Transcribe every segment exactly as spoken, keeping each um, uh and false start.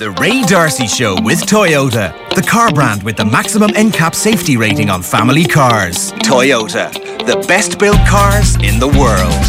The Ray Darcy Show with Toyota, the car brand with the maximum N CAP safety rating on family cars. Toyota, the best built cars in the world.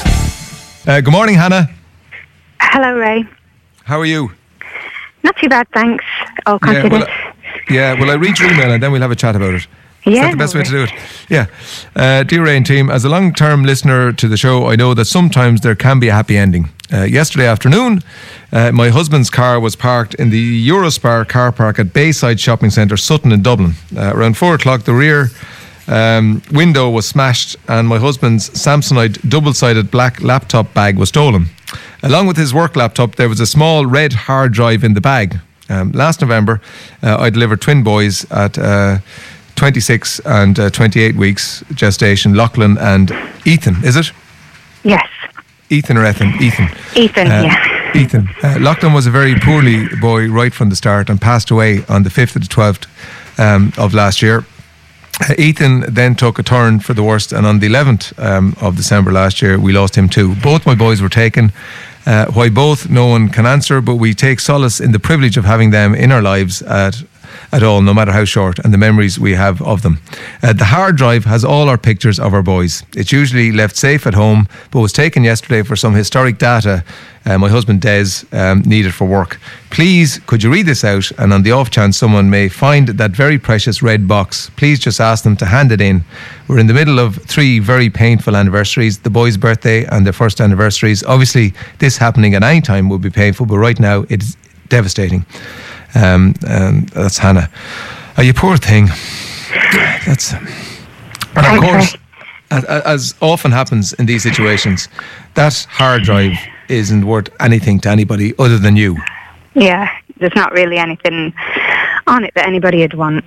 Uh, good morning, Hannah. Hello, Ray. How are you? Not too bad, thanks. All considered. Yeah, well, yeah, well, I read your email and then we'll have a chat about it. Is Yeah, that the best no way to do it? Yeah. Uh, dear Ray and team, as a long-term listener to the show, I know that sometimes there can be a happy ending. Uh, yesterday afternoon, uh, my husband's car was parked in the Eurospar car park at Bayside Shopping Centre, Sutton in Dublin. Uh, around four o'clock, the rear um, window was smashed and my husband's Samsonite double-sided black laptop bag was stolen. Along with his work laptop, there was a small red hard drive in the bag. Um, last November, uh, I delivered twin boys at uh, twenty-six and uh, twenty-eight weeks gestation, Lachlan and Ethan, is it? Yes. Ethan or Ethan? Ethan. Ethan, Uh, yeah. Ethan. Uh, Lachlan was a very poorly boy right from the start and passed away on the fifth of the twelfth um, of last year. Uh, Ethan then took a turn for the worst, and on the eleventh um, of December last year, we lost him too. Both my boys were taken. Uh, why both, no one can answer, but we take solace in the privilege of having them in our lives at at all, no matter how short, and the memories we have of them. Uh, the hard drive has all our pictures of our boys. It's usually left safe at home, but was taken yesterday for some historic data uh, my husband Des um, needed for work. Please, could you read this out? And on the off chance someone may find that very precious red box, please just ask them to hand it in. We're in the middle of three very painful anniversaries, the boys' birthday and their first anniversaries. Obviously, this happening at any time would be painful, but right now it's devastating. Um, and that's Hannah. Oh, you poor thing. That's, and of course, as, as often happens in these situations, that hard drive isn't worth anything to anybody other than you. Yeah, there's not really anything on it that anybody would want.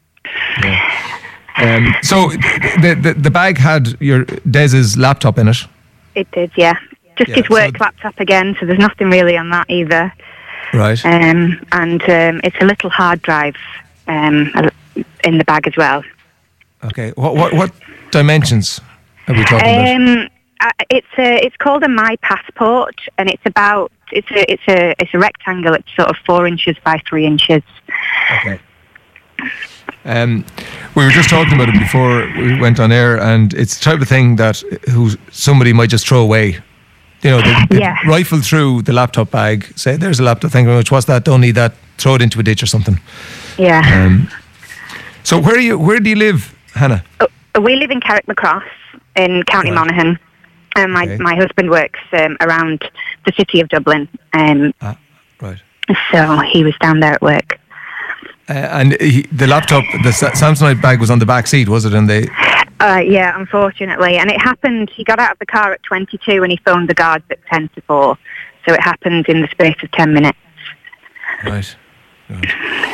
Yeah. Um, so the, the the bag had your Des's laptop in it. It did, yeah. Just Yeah, his work so- laptop again, so there's nothing really on that either. Right. Um, and um, it's a little hard drive um, in the bag as well. Okay. What what what dimensions are we talking about? Um, uh, it's a, it's called a My Passport, and it's about it's a it's a it's a rectangle. It's sort of four inches by three inches. Okay. Um, we were just talking about it before we went on air, and it's the type of thing that who somebody might just throw away. You know, they, they Yeah. rifle through the laptop bag, say, "There's a laptop. Thank you very much. What's that? Don't need that. Throw it into a ditch or something." Yeah. Um, so where are you? Where do you live, Hannah? Uh, We live in Carrickmacross in County Right. Monaghan. And my, Okay. my husband works um, around the city of Dublin. Um, Ah, right. so he was down there at work. Uh, and he, the laptop, the Sa- Samsonite bag was on the back seat, was it? And they, Uh, yeah, unfortunately. And it happened, he got out of the car at twenty-two and he phoned the guards at ten to four. So it happened in the space of ten minutes. right. right.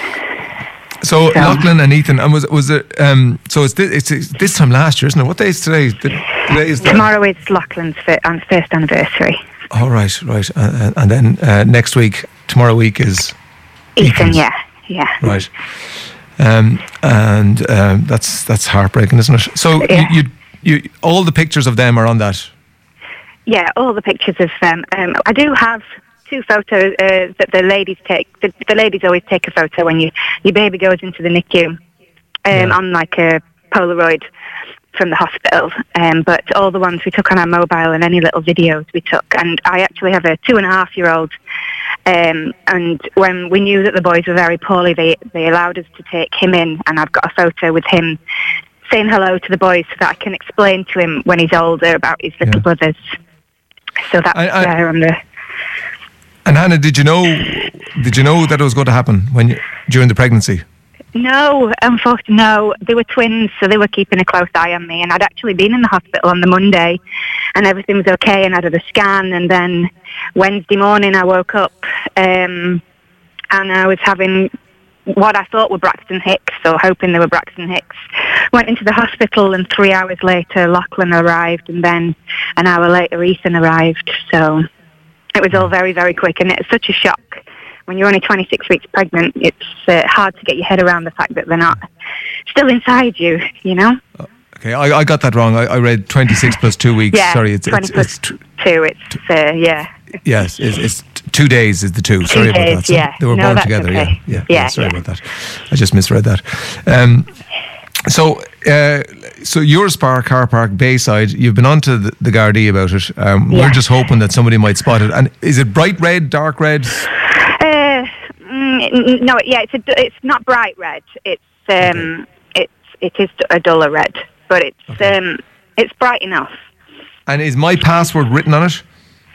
So, So- Lachlan and Ethan, and was was it? Um, so it's this, it's, it's this time last year, isn't it? What day is today? The, today is the, Tomorrow is Lachlan's fir- on first anniversary. Oh, right, right. Uh, and then uh, next week, tomorrow week is Ethan, Ethan's. yeah, yeah. Right. Um, and um, that's that's heartbreaking, isn't it? So Yeah. you, you you all the pictures of them are on that. Yeah, all the pictures of them. Um, I do have two photos uh, that the ladies take. The, the ladies always take a photo when you, your baby goes into the N I C U um, Yeah. on like a Polaroid from the hospital. Um, but all the ones we took on our mobile and any little videos we took. And I actually have a two and a half year old. Um, and when we knew that the boys were very poorly, they, they allowed us to take him in. And I've got a photo with him saying hello to the boys so that I can explain to him when he's older about his little Yeah. brothers. So that's I- I- there on the... And Hannah, did you know? Did you know that it was going to happen when you, during the pregnancy? No, unfortunately, no. They were twins, so they were keeping a close eye on me. And I'd actually been in the hospital on the Monday, and everything was okay, and I had a scan. And then Wednesday morning, I woke up, um, and I was having what I thought were Braxton Hicks, so hoping they were Braxton Hicks. Went into the hospital, and three hours later, Lachlan arrived, and then an hour later, Ethan arrived. So it was all very, very quick, and it's such a shock. When you're only twenty-six weeks pregnant, it's uh, hard to get your head around the fact that they're not still inside you, you know? Okay, I, I got that wrong. I, I read twenty-six plus two weeks. Yeah, Sorry, it's twenty it's, plus it's tr- two, it's, uh, yeah. yes, it's, it's Two days is the two. Sorry two about days, that. So yeah. they were no, born that's together. Okay. Yeah, yeah, yeah. yeah. Sorry yeah. about that. I just misread that. Um, so, uh, so Eurospar car park Bayside. You've been on to the, the Gardaí about it. Um, Yeah. We're just hoping that somebody might spot it. And is it bright red, dark red? Uh, mm, no, yeah, it's a, it's not bright red. It's um, okay. it's it is a duller red, but it's okay. um, it's bright enough. And is my password written on it?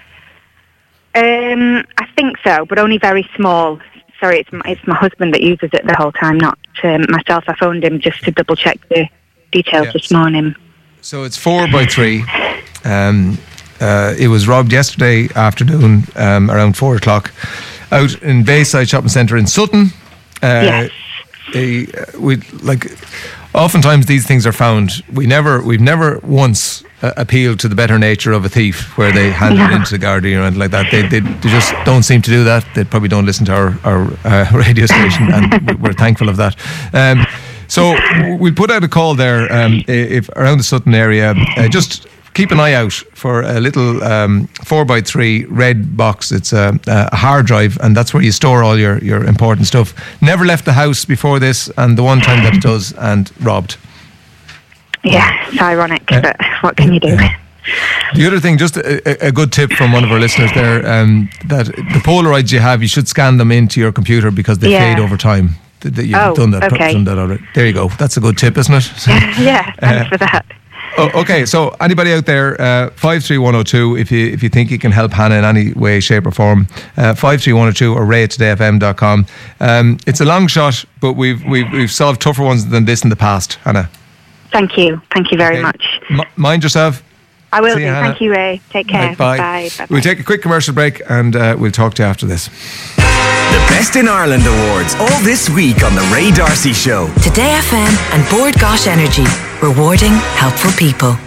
Um, I think so, but only very small. Sorry, it's my, it's my husband that uses it the whole time, not um, myself. I phoned him just to double check the details yeah. this morning. So it's four by three. Um, uh, it was robbed yesterday afternoon um, around four o'clock out in Bayside Shopping Centre in Sutton. Uh, yes. A, we like. Oftentimes these things are found. We never, we've never once uh, appealed to the better nature of a thief, where they hand no. it into the Gardaí or anything like that. They, they, they just don't seem to do that. They probably don't listen to our, our uh, radio station, and we're thankful of that. Um, so we'll put out a call there um, if around the Sutton area. Uh, just keep an eye out for a little um, four by three red box. It's a, a hard drive, and that's where you store all your, your important stuff. Never left the house before this, and the one time that it does, and robbed. Yeah, it's ironic, uh, but what can you do? Uh, the other thing, just a, a good tip from one of our listeners there, um, that the Polaroids you have, you should scan them into your computer because they yeah. fade over time. You've oh, done that. Okay. Done that already. There you go. That's a good tip, isn't it? Yeah, thanks uh, for that. Oh, okay, so anybody out there, uh, five three one oh two, if you if you think you can help Hannah in any way, shape or form, uh, five three one oh two or ray at today f m dot com. Um, it's a long shot, but we've, we've we've solved tougher ones than this in the past, Hannah. Thank you. Thank you very okay. much. M- mind yourself. I will See do. you, Thank you, Ray. Take care. Right, bye. Bye. Bye. We'll take a quick commercial break and uh, we'll talk to you after this. The Best in Ireland Awards, all this week on The Ray D'Arcy Show. Today F M and Bord Gosh Energy, rewarding helpful people.